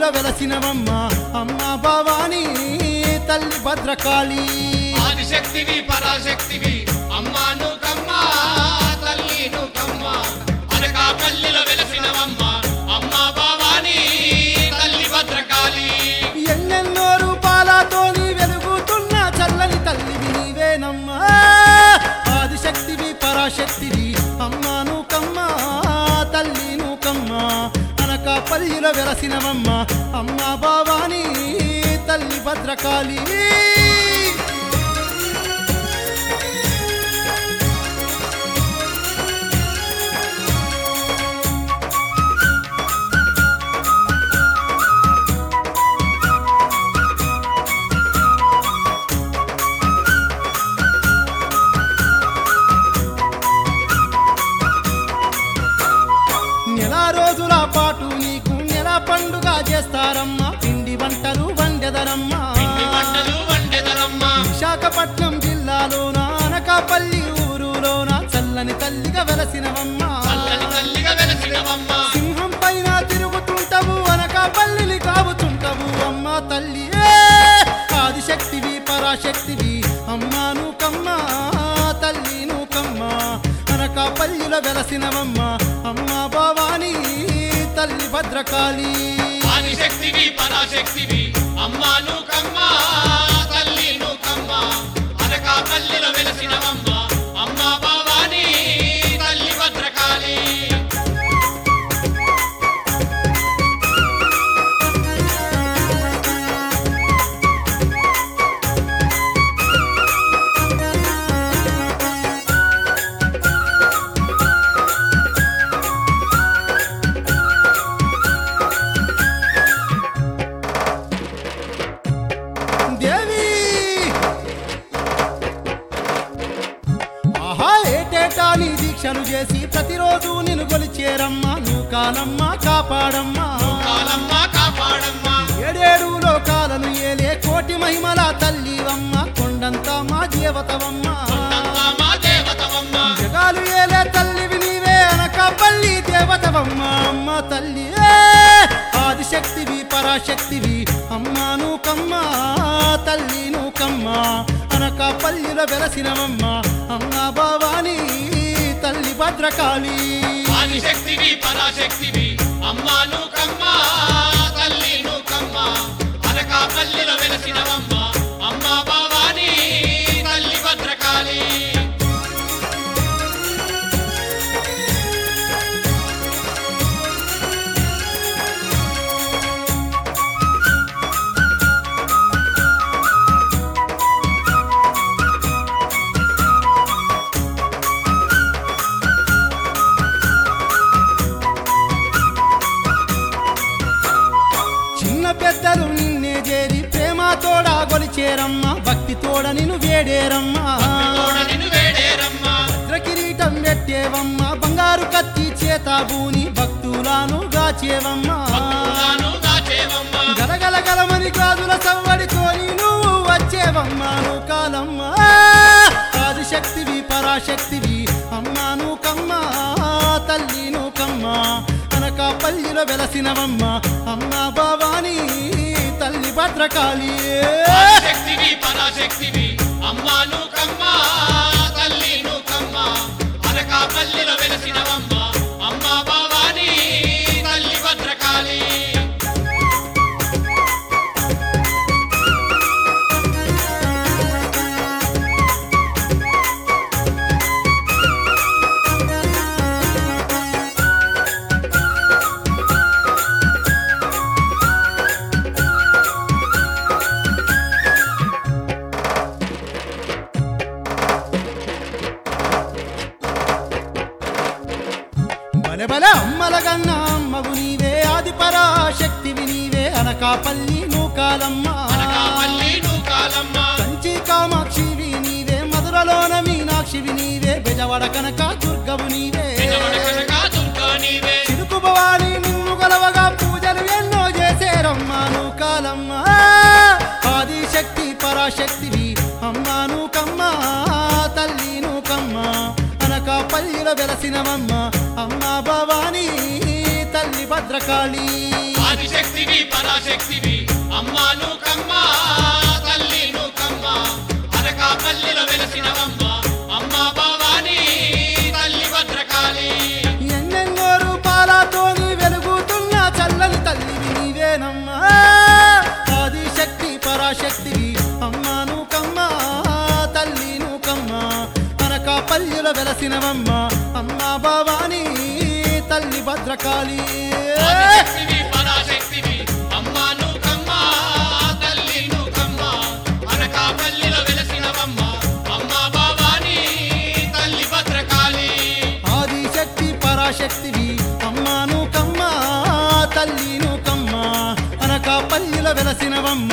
వెలసినవమ్మ అమ్మ భవానీ తల్లి భద్రకాళి ఆదిశక్తివి పరాశక్తివి అమ్మా నూకమ్మ తల్లి నూకమ్మ అనకాపల్లిలో వెలసినవమ్మ అమ్మా భవానీ తల్లి భద్రకాళి ఎన్నెన్నో రూపాలతోని వెలుగుతున్న చల్లని తల్లివి నీవేనమ్మా ఆదిశక్తివి పరాశక్తివి అమ్మా నూకమ్మ తల్లి నూకమ్మ అనకాపల్లిలో వెలసినవమ్మ అమ్మ భవానీ తల్లి భద్రకాళి నెల రోజుల పాటు నీకు నెల పండుగ చేస్తారమ్మా పిండి వంటలు వండెదరమ్మా పిండి వంటలు వండెదరమ్మా విశాఖపట్నం జిల్లాలోన అనకాపల్లి ఊరులోన చల్లని తల్లిగా వెలసినవమ్మా చల్లని తల్లిగా వెలసినవమ్మ సింహం పైన తిరుగుతుంటవు అనకాపల్లిని కావుతుంటవు అమ్మా తల్లి ఆదిశక్తివి పరాశక్తివి అమ్మా నూకమ్మ తల్లి నూకమ్మ అనకాపల్లిలో వెలసినవమ్మ అమ్మ భవానీ తల్లి భద్రకాళి ఆదిశక్తివి పరాశక్తివి అమ్మా నూకమ్మ తల్లి నూకమ్మ అనకాపల్లిలో వెలసినవమ్మ అమ్మా భవానీ తల్లి భద్రకాళి దేవి ఆహా ఏటేటా నీ దీక్షలు చేసి ప్రతిరోజు నిన్ను గొలిచేరమ్మా నూకాలమ్మ కాపాడమ్మా కాలమ్మ కాపాడమ్మా ఏడేడు లోకాలను ఏలే కోటి మహిమల తల్లివమ్మ కొండంత మా దేవతవమ్మ కొండంతా మా దేవతవమ్మ జగాలు ఏలే తల్లివి నీవే అనకాపల్లి దేవతవమ్మ అమ్మ తల్లి ఆదిశక్తివి పరాశక్తివి అమ్మ నూకమ్మ తల్లి నూకమ్మ అనకాపల్లిలో వెలసినవమ్మ అమ్మ భవానీ తల్లి భద్రకాళి ఆదిశక్తివి పరాశక్తివి అమ్మా నూకమ్మ తల్లి నూకమ్మ అనకాపల్లిలో వెలసినవమ్మ అమ్మా భవానీ తల్లి భద్రకాళి చిన్న పెద్దలు నిన్నే చేరి ప్రేమతోడా గొలిచేరమ్మ భక్తితోడ నిన్ను వేడేరమ్మా తోడ నిన్ను వేడేరమ్మా భద్రకిరీటం పెట్టేవమ్మ బంగారు కత్తి చేతాబూని భక్తులను గాచేవమ్మా భక్తులను దాచేవమ్మ గలగలగలమని గాజుల సవ్వడితోని నువ్వు వచ్చేవమ్మ నూకాలమ్మ ఆదిశక్తివి పరాశక్తివి అమ్మ నూకమ్మ తల్లి నూకమ్మ అనకాపల్లిలో వెలసినవమ్మ అమ్మ భవానీ తల్లి భద్రకాళి ఆదిశక్తివి పరాశక్తివి అమ్మా నూకమ్మ తల్లి నూకమ్మ అనకాపల్లిలో వెలసినవమ్మ అమ్మా భవానీ తల్లి భద్రకాళి బలె అమ్మలగన్న అమ్మవు నీవే ఆది పరాశక్తివి నీవే అనకాపల్లి నూకాలమ్మ అనకాపల్లి నూకాలమ్మ కంచి కామాక్షివి నీవే మధురలోన మీనాక్షివి నీవే బెజవాడ కనక దుర్గవు నీవే విజయవాడ కనక దుర్గా నీవే చిరుకు భవాని నిన్ను గలవగా పూజలు ఎన్నో చేసేరమ్మ నూకాలమ్మ ఆదిశక్తి పరాశక్తివి అమ్మ నూకమ్మ తల్లి నూకమ్మ అనకాపల్లిలో వెలసినవమ్మ అమ్మ భవానీ తల్లి భద్రకాళి ఆదిశక్తివి పరాశక్తివి అమ్మా నూకమ్మ తల్లి నూకమ్మ అనకాపల్లిలో వెలసినవమ్మ అమ్మా భవాని తల్లి భద్రకాళి ఎన్నెన్నో రూపాలతోని వెలుగుతున్న చల్లని తల్లివి నీవేనమ్మా ఆదిశక్తి పరాశక్తివి అమ్మా నూకమ్మ తల్లి నూకమ్మ అనకాపల్లిలో వెలసినవమ్మ అమ్మా భవాని తల్లి భద్రకాళి ఆదిశక్తివి పరాశక్తివి అమ్మా నూకమ్మ తల్లి నూకమ్మ అనకాపల్లిలో వెలసినవమ్మ అమ్మా భవాని తల్లి భద్రకాళి ఆదిశక్తి పరాశక్తివి అమ్మా నూకమ్మ తల్లి నూకమ్మ అనకాపల్లిలో వెలసినవమ్మ